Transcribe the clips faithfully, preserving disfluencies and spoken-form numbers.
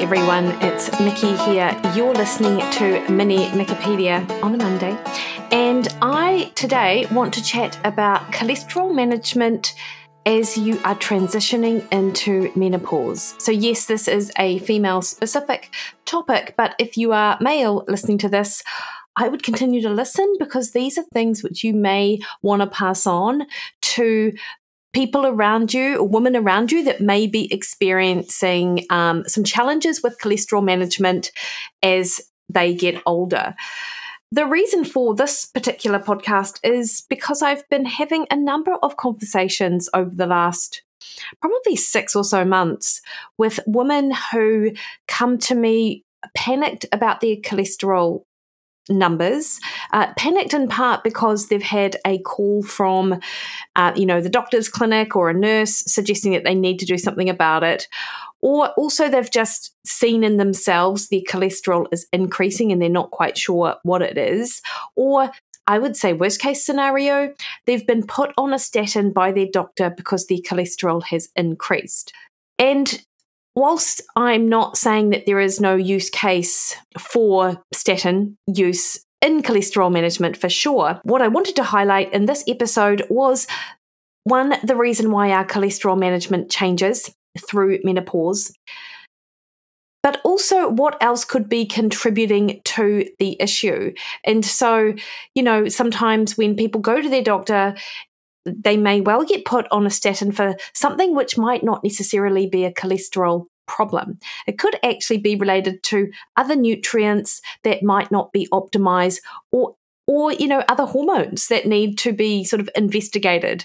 everyone, it's Nikki here. You're listening to Mini Wikipedia on a Monday, and I today want to chat about cholesterol management as you are transitioning into menopause. So yes, this is a female-specific topic, but if you are male listening to this, I would continue to listen because these are things which you may want to pass on to people around you or women around you that may be experiencing um, some challenges with cholesterol management as they get older. The reason for this particular podcast is because I've been having a number of conversations over the last probably six or so months with women who come to me panicked about their cholesterol numbers, uh, panicked in part because they've had a call from, uh, you know, the doctor's clinic or a nurse suggesting that they need to do something about it. Or also they've just seen in themselves their cholesterol is increasing and they're not quite sure what it is. Or I would say worst case scenario, they've been put on a statin by their doctor because their cholesterol has increased. And whilst I'm not saying that there is no use case for statin use in cholesterol management for sure, what I wanted to highlight in this episode was, one, the reason why our cholesterol management changes through menopause, but also what else could be contributing to the issue. And so, you know, sometimes when people go to their doctor, they may well get put on a statin for something which might not necessarily be a cholesterol problem. It could actually be related to other nutrients that might not be optimized, or, or you know, other hormones that need to be sort of investigated.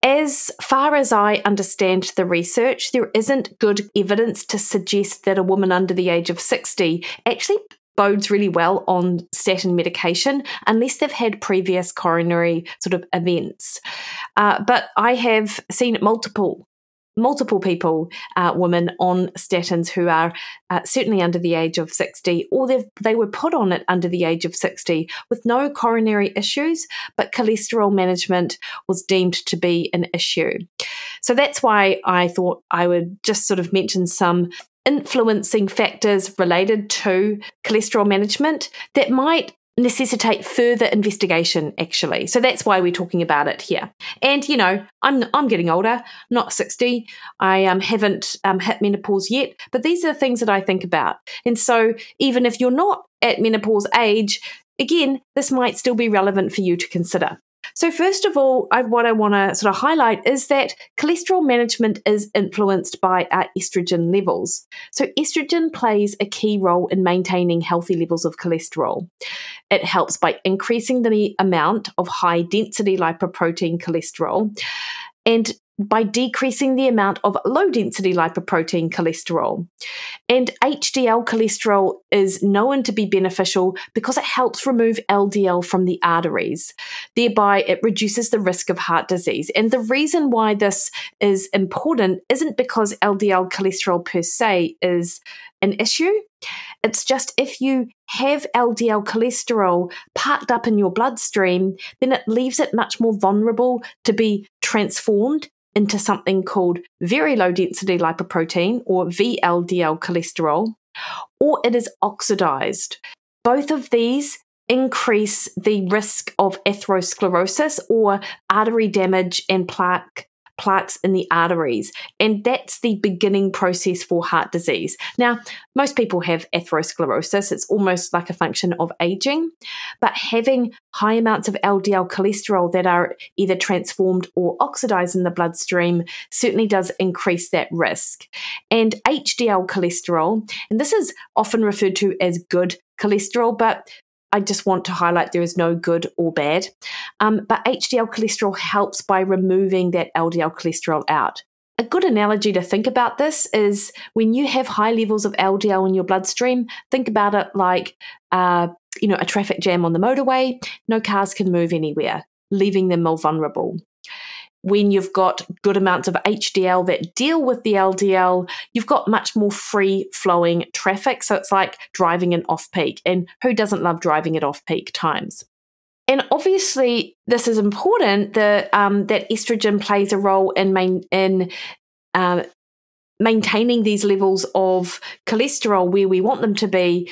As far as I understand the research, there isn't good evidence to suggest that a woman under the age of sixty actually bodes really well on statin medication unless they've had previous coronary sort of events. Uh, but I have seen multiple multiple people, uh, women on statins who are uh, certainly under the age of sixty, or they they were put on it under the age of sixty with no coronary issues, but cholesterol management was deemed to be an issue. So that's why I thought I would just sort of mention some influencing factors related to cholesterol management that might necessitate further investigation, actually. So that's why we're talking about it here. And, you know, I'm I'm getting older, not sixty. I um, haven't um, hit menopause yet, but these are the things that I think about. And so even if you're not at menopause age, again, this might still be relevant for you to consider. So first of all, I, what I want to sort of highlight is that cholesterol management is influenced by our estrogen levels. So estrogen plays a key role in maintaining healthy levels of cholesterol. It helps by increasing the amount of high-density lipoprotein cholesterol and by decreasing the amount of low-density lipoprotein cholesterol. And H D L cholesterol is known to be beneficial because it helps remove L D L from the arteries. Thereby, it reduces the risk of heart disease. And the reason why this is important isn't because L D L cholesterol per se is an issue. It's just if you have L D L cholesterol parked up in your bloodstream, then it leaves it much more vulnerable to be transformed into something called very low density lipoprotein, or V L D L cholesterol, or it is oxidized. Both of these increase the risk of atherosclerosis, or artery damage and plaque plaques in the arteries, and that's the beginning process for heart disease. Now, most people have atherosclerosis. It's almost like a function of aging, but having high amounts of L D L cholesterol that are either transformed or oxidized in the bloodstream certainly does increase that risk. And H D L cholesterol, and this is often referred to as good cholesterol, but I just want to highlight there is no good or bad. Um, but H D L cholesterol helps by removing that L D L cholesterol out. A good analogy to think about this is when you have high levels of L D L in your bloodstream, think about it like uh, you know, a traffic jam on the motorway. No cars can move anywhere, leaving them more vulnerable. When you've got good amounts of H D L that deal with the L D L, you've got much more free-flowing traffic. So it's like driving in off-peak. And who doesn't love driving at off-peak times? And obviously, this is important, the, um, that estrogen plays a role in, main, in uh, maintaining these levels of cholesterol where we want them to be,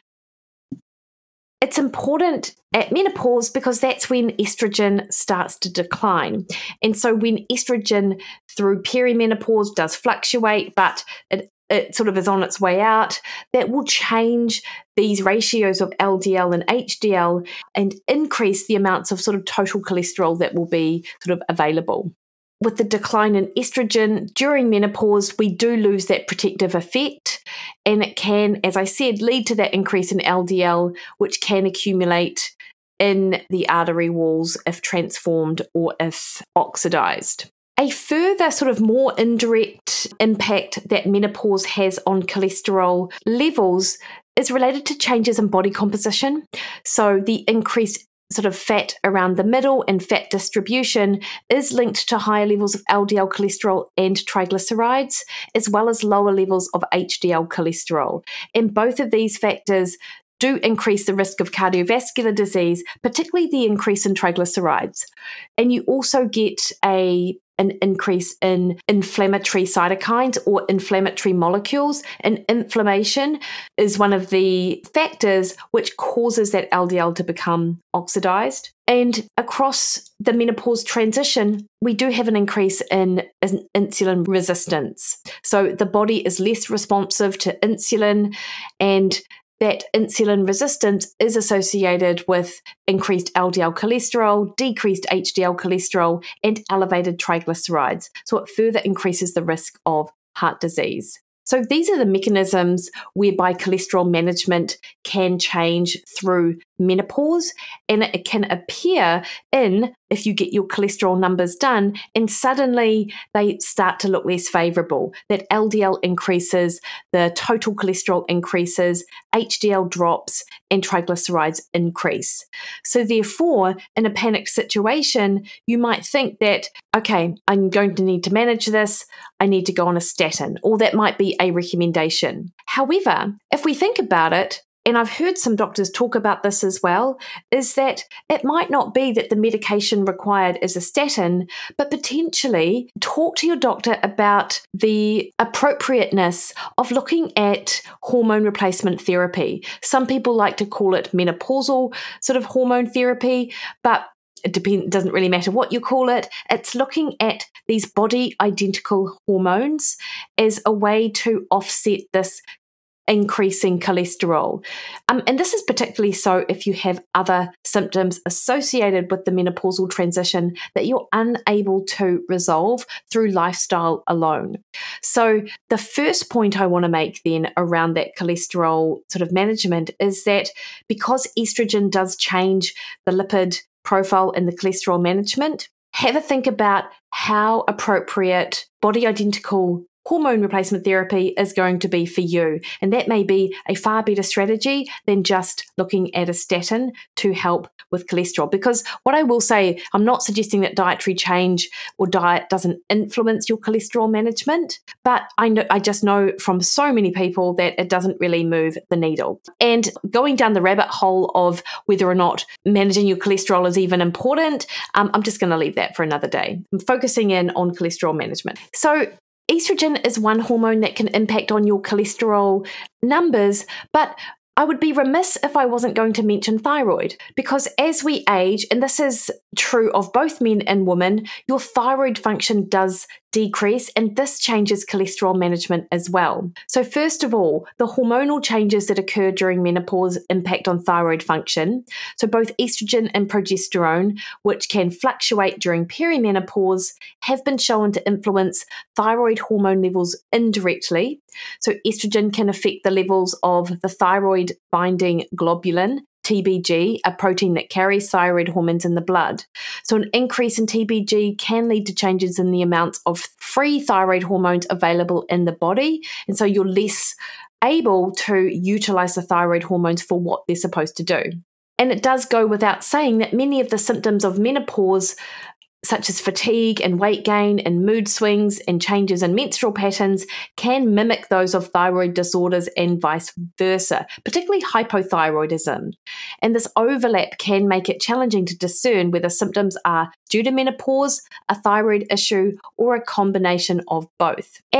it's important at menopause because that's when estrogen starts to decline. And so when estrogen through perimenopause does fluctuate, but it, it sort of is on its way out, that will change these ratios of L D L and H D L and increase the amounts of sort of total cholesterol that will be sort of available. With the decline in estrogen during menopause, we do lose that protective effect, and it can, as I said, lead to that increase in L D L, which can accumulate in the artery walls if transformed or if oxidized. A further sort of more indirect impact that menopause has on cholesterol levels is related to changes in body composition. So the increased sort of fat around the middle and fat distribution is linked to higher levels of L D L cholesterol and triglycerides, as well as lower levels of H D L cholesterol. And both of these factors do increase the risk of cardiovascular disease, particularly the increase in triglycerides. And you also get a an increase in inflammatory cytokines or inflammatory molecules. And inflammation is one of the factors which causes that L D L to become oxidized. And across the menopause transition, we do have an increase in, in insulin resistance. So the body is less responsive to insulin, and that insulin resistance is associated with increased L D L cholesterol, decreased H D L cholesterol, and elevated triglycerides. So it further increases the risk of heart disease. So these are the mechanisms whereby cholesterol management can change through menopause, and it can appear in if you get your cholesterol numbers done and suddenly they start to look less favorable. That L D L increases, the total cholesterol increases, H D L drops, and triglycerides increase. So therefore, in a panic situation, you might think that, okay, I'm going to need to manage this, I need to go on a statin, or that might be a recommendation. However, if we think about it, and I've heard some doctors talk about this as well, is that it might not be that the medication required is a statin, but potentially talk to your doctor about the appropriateness of looking at hormone replacement therapy. Some people like to call it menopausal sort of hormone therapy, but it depends, doesn't really matter what you call it. It's looking at these body identical hormones as a way to offset this increasing cholesterol. Um, and this is particularly so if you have other symptoms associated with the menopausal transition that you're unable to resolve through lifestyle alone. So the first point I want to make then around that cholesterol sort of management is that because estrogen does change the lipid profile in the cholesterol management, have a think about how appropriate body identical hormone replacement therapy is going to be for you. And that may be a far better strategy than just looking at a statin to help with cholesterol. Because what I will say, I'm not suggesting that dietary change or diet doesn't influence your cholesterol management, but I know, I just know from so many people that it doesn't really move the needle. And going down the rabbit hole of whether or not managing your cholesterol is even important, um, I'm just going to leave that for another day. I'm focusing in on cholesterol management. So estrogen is one hormone that can impact on your cholesterol numbers, but I would be remiss if I wasn't going to mention thyroid, because as we age, and this is true of both men and women, your thyroid function does decrease, and this changes cholesterol management as well. So first of all, the hormonal changes that occur during menopause impact on thyroid function. So both estrogen and progesterone, which can fluctuate during perimenopause, have been shown to influence thyroid hormone levels indirectly. So estrogen can affect the levels of the thyroid binding globulin, T B G, a protein that carries thyroid hormones in the blood. So an increase in T B G can lead to changes in the amounts of free thyroid hormones available in the body. And so you're less able to utilize the thyroid hormones for what they're supposed to do. And it does go without saying that many of the symptoms of menopause, such as fatigue and weight gain and mood swings and changes in menstrual patterns, can mimic those of thyroid disorders and vice versa, particularly hypothyroidism. And this overlap can make it challenging to discern whether symptoms are due to menopause, a thyroid issue, or a combination of both. And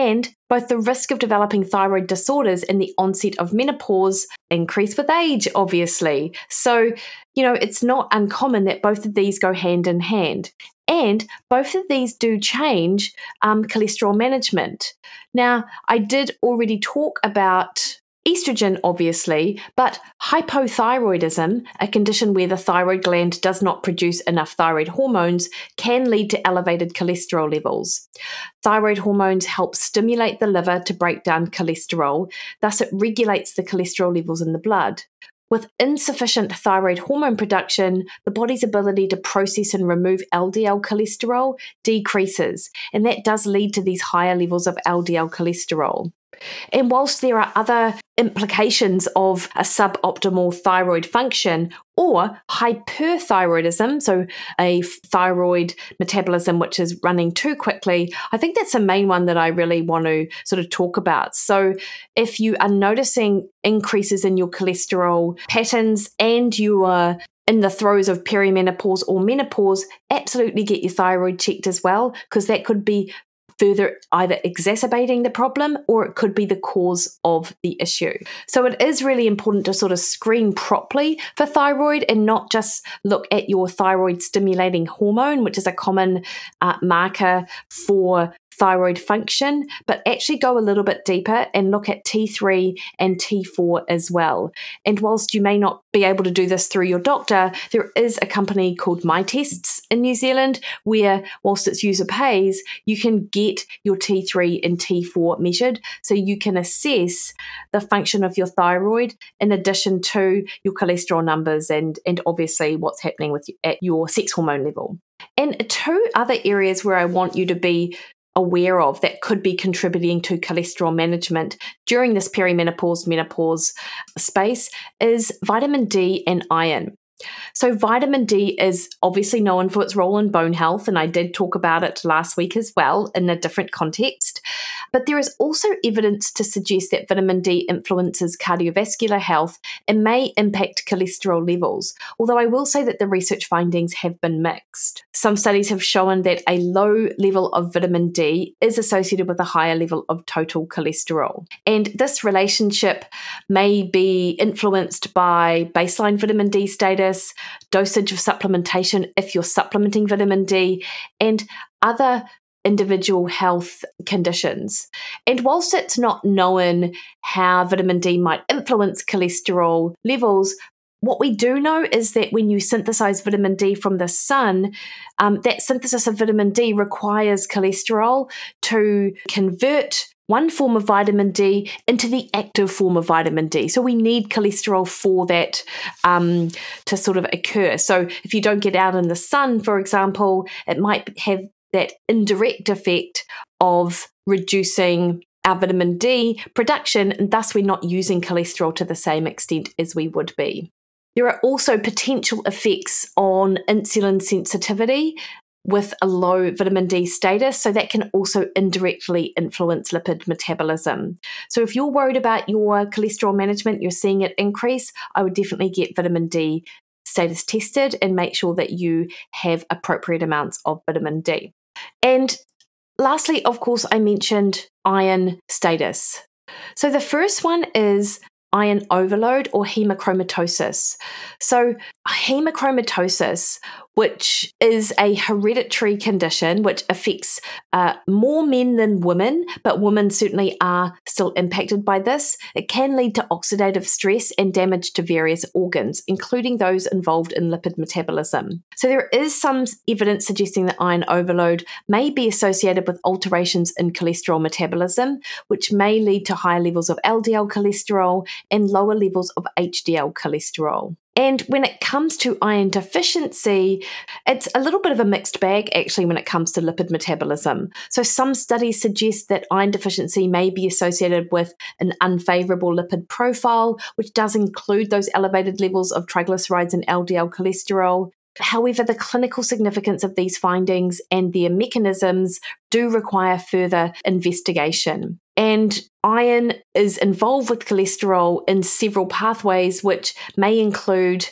both the risk of developing thyroid disorders and the onset of menopause increase with age, obviously. So, you know, it's not uncommon that both of these go hand in hand. And both of these do change um, cholesterol management. Now, I did already talk about estrogen, obviously, but hypothyroidism, a condition where the thyroid gland does not produce enough thyroid hormones, can lead to elevated cholesterol levels. Thyroid hormones help stimulate the liver to break down cholesterol, thus it regulates the cholesterol levels in the blood. With insufficient thyroid hormone production, the body's ability to process and remove L D L cholesterol decreases, and that does lead to these higher levels of L D L cholesterol. And whilst there are other implications of a suboptimal thyroid function or hyperthyroidism, so a thyroid metabolism which is running too quickly, I think that's the main one that I really want to sort of talk about. So if you are noticing increases in your cholesterol patterns and you are in the throes of perimenopause or menopause, absolutely get your thyroid checked as well, because that could be further either exacerbating the problem or it could be the cause of the issue. So it is really important to sort of screen properly for thyroid and not just look at your thyroid stimulating hormone, which is a common uh, marker for thyroid function, but actually go a little bit deeper and look at T three and T four as well. And whilst you may not be able to do this through your doctor, there is a company called MyTests in New Zealand where, whilst its user pays, you can get your T three and T four measured so you can assess the function of your thyroid in addition to your cholesterol numbers and, and obviously what's happening with you at your sex hormone level. And two other areas where I want you to be aware of that could be contributing to cholesterol management during this perimenopause, menopause space is vitamin D and iron. So vitamin D is obviously known for its role in bone health, and I did talk about it last week as well in a different context. But there is also evidence to suggest that vitamin D influences cardiovascular health and may impact cholesterol levels, although I will say that the research findings have been mixed. Some studies have shown that a low level of vitamin D is associated with a higher level of total cholesterol. And this relationship may be influenced by baseline vitamin D status, dosage of supplementation if you're supplementing vitamin D, and other individual health conditions. And whilst it's not known how vitamin D might influence cholesterol levels, what we do know is that when you synthesize vitamin D from the sun, um, that synthesis of vitamin D requires cholesterol to convert one form of vitamin D into the active form of vitamin D. So we need cholesterol for that um, to sort of occur. So if you don't get out in the sun, for example, it might have that indirect effect of reducing our vitamin D production, and thus we're not using cholesterol to the same extent as we would be. There are also potential effects on insulin sensitivity with a low vitamin D status, so that can also indirectly influence lipid metabolism. So if you're worried about your cholesterol management, you're seeing it increase, I would definitely get vitamin D status tested and make sure that you have appropriate amounts of vitamin D. And lastly, of course, I mentioned iron status. So the first one is iron overload or hemochromatosis. So hemochromatosis, which is a hereditary condition which affects uh, more men than women, but women certainly are still impacted by this. It can lead to oxidative stress and damage to various organs, including those involved in lipid metabolism. So there is some evidence suggesting that iron overload may be associated with alterations in cholesterol metabolism, which may lead to higher levels of L D L cholesterol and lower levels of H D L cholesterol. And when it comes to iron deficiency, it's a little bit of a mixed bag actually when it comes to lipid metabolism. So some studies suggest that iron deficiency may be associated with an unfavorable lipid profile, which does include those elevated levels of triglycerides and L D L cholesterol. However, the clinical significance of these findings and their mechanisms do require further investigation. And iron is involved with cholesterol in several pathways, which may include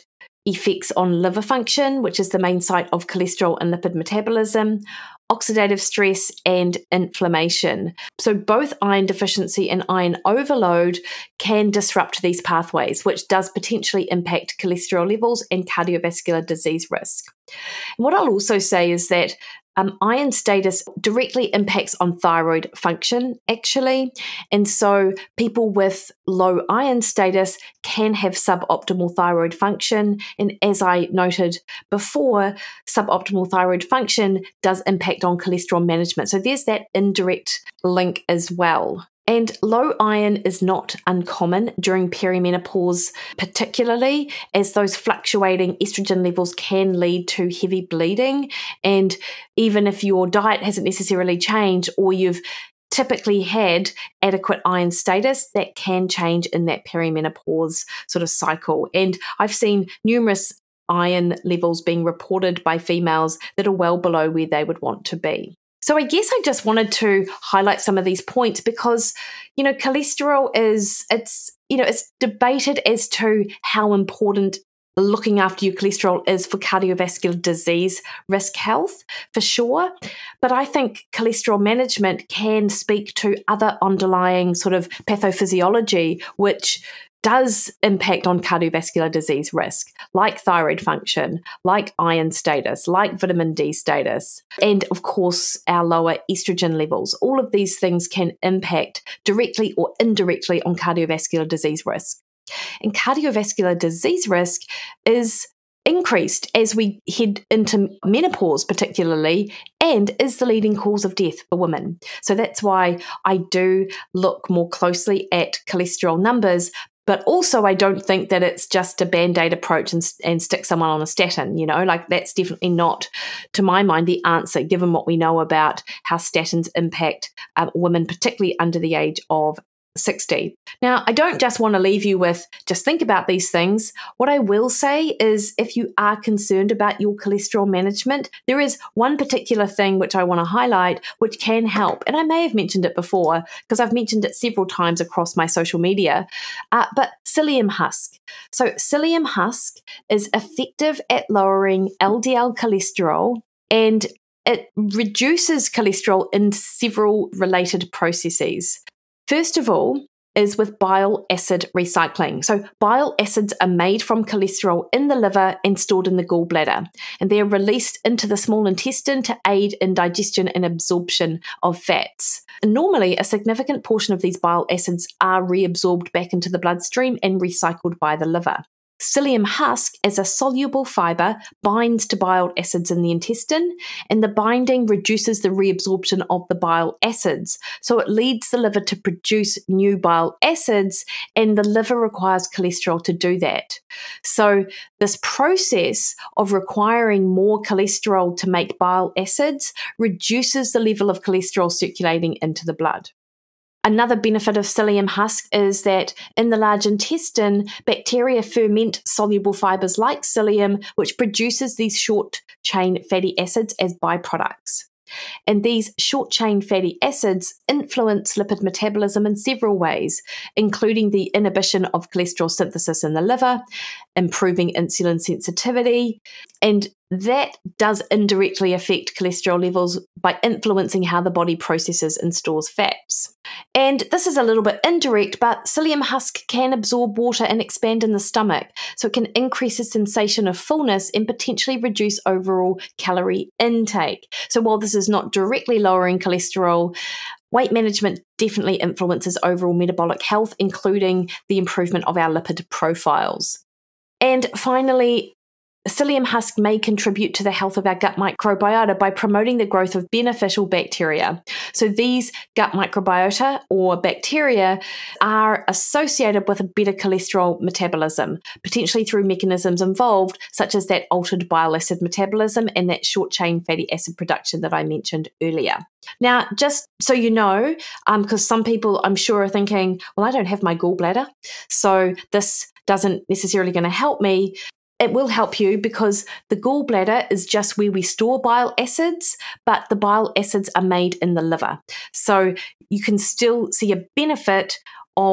effects on liver function, which is the main site of cholesterol and lipid metabolism, oxidative stress, and inflammation. So both iron deficiency and iron overload can disrupt these pathways, which does potentially impact cholesterol levels and cardiovascular disease risk. And what I'll also say is that Um, iron status directly impacts on thyroid function, actually. And so people with low iron status can have suboptimal thyroid function. And as I noted before, suboptimal thyroid function does impact on cholesterol management. So there's that indirect link as well. And low iron is not uncommon during perimenopause, particularly as those fluctuating estrogen levels can lead to heavy bleeding. And even if your diet hasn't necessarily changed or you've typically had adequate iron status, that can change in that perimenopause sort of cycle. And I've seen numerous iron levels being reported by females that are well below where they would want to be. So I guess I just wanted to highlight some of these points because, you know, cholesterol is, it's, you know, it's debated as to how important looking after your cholesterol is for cardiovascular disease risk health, for sure. But I think cholesterol management can speak to other underlying sort of pathophysiology, which does impact on cardiovascular disease risk, like thyroid function, like iron status, like vitamin D status, and of course, our lower estrogen levels. All of these things can impact directly or indirectly on cardiovascular disease risk. And cardiovascular disease risk is increased as we head into menopause particularly, and is the leading cause of death for women. So that's why I do look more closely at cholesterol numbers. But also, I don't think that it's just a band-aid approach and, and stick someone on a statin, you know, like that's definitely not, to my mind, the answer, given what we know about how statins impact um, women, particularly under the age of sixty. Now, I don't just want to leave you with just think about these things. What I will say is if you are concerned about your cholesterol management, there is one particular thing which I want to highlight which can help. And I may have mentioned it before because I've mentioned it several times across my social media, uh, but psyllium husk. So psyllium husk is effective at lowering L D L cholesterol, and it reduces cholesterol in several related processes. First of all is with bile acid recycling. So bile acids are made from cholesterol in the liver and stored in the gallbladder, and they're released into the small intestine to aid in digestion and absorption of fats. And normally, a significant portion of these bile acids are reabsorbed back into the bloodstream and recycled by the liver. Psyllium husk, as a soluble fiber, binds to bile acids in the intestine, and the binding reduces the reabsorption of the bile acids. So it leads the liver to produce new bile acids, and the liver requires cholesterol to do that. So this process of requiring more cholesterol to make bile acids reduces the level of cholesterol circulating into the blood. Another benefit of psyllium husk is that in the large intestine, bacteria ferment soluble fibers like psyllium, which produces these short-chain fatty acids as byproducts. And these short-chain fatty acids influence lipid metabolism in several ways, including the inhibition of cholesterol synthesis in the liver, improving insulin sensitivity, and that does indirectly affect cholesterol levels by influencing how the body processes and stores fats. And this is a little bit indirect, but psyllium husk can absorb water and expand in the stomach, so it can increase the sensation of fullness and potentially reduce overall calorie intake. So while this is not directly lowering cholesterol, weight management definitely influences overall metabolic health, including the improvement of our lipid profiles. And finally, psyllium husk may contribute to the health of our gut microbiota by promoting the growth of beneficial bacteria. So these gut microbiota or bacteria are associated with a better cholesterol metabolism, potentially through mechanisms involved, such as that altered bile acid metabolism and that short-chain fatty acid production that I mentioned earlier. Now, just so you know, um, because some people I'm sure are thinking, well, I don't have my gallbladder, so this doesn't necessarily going to help me. It will help you because the gallbladder is just where we store bile acids, but the bile acids are made in the liver. So you can still see a benefit of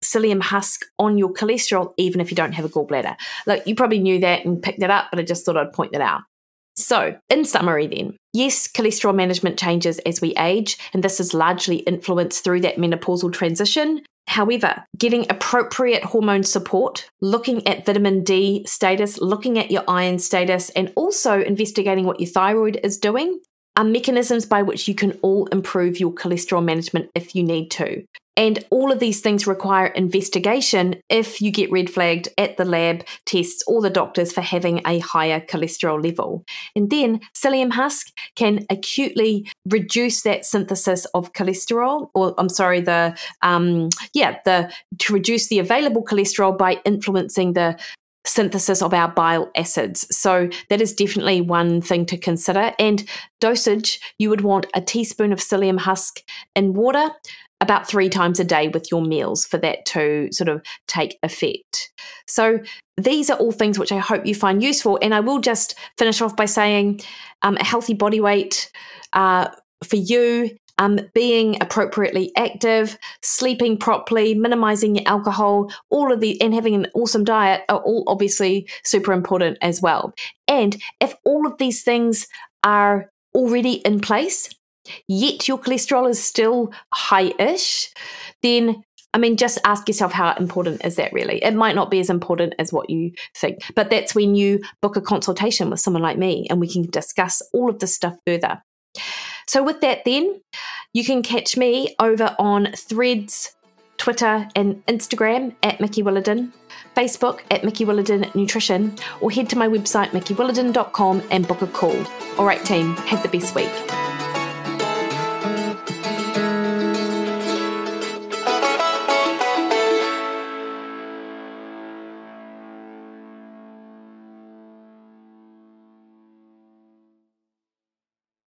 psyllium husk on your cholesterol, even if you don't have a gallbladder. Look, you probably knew that and picked it up, but I just thought I'd point that out. So, in summary then, yes, cholesterol management changes as we age, and this is largely influenced through that menopausal transition. However, getting appropriate hormone support, looking at vitamin D status, looking at your iron status, and also investigating what your thyroid is doing are mechanisms by which you can all improve your cholesterol management if you need to. And all of these things require investigation if you get red flagged at the lab tests or the doctors for having a higher cholesterol level. And then psyllium husk can acutely reduce that synthesis of cholesterol, or I'm sorry, the um, yeah, the to reduce the available cholesterol by influencing the synthesis of our bile acids. So that is definitely one thing to consider. And dosage, you would want a teaspoon of psyllium husk in water about three times a day with your meals for that to sort of take effect. So these are all things which I hope you find useful. And I will just finish off by saying um, a healthy body weight uh, for you, um, being appropriately active, sleeping properly, minimizing your alcohol, all of the, and having an awesome diet are all obviously super important as well. And if all of these things are already in place, yet your cholesterol is still high-ish, then, I mean, just ask yourself how important is that really? It might not be as important as what you think, but that's when you book a consultation with someone like me and we can discuss all of this stuff further. So with that then, you can catch me over on Threads, Twitter and Instagram at Mikki Williden, Facebook at Mikki Williden Nutrition, or head to my website mikki williden dot com and book a call. All right team, have the best week.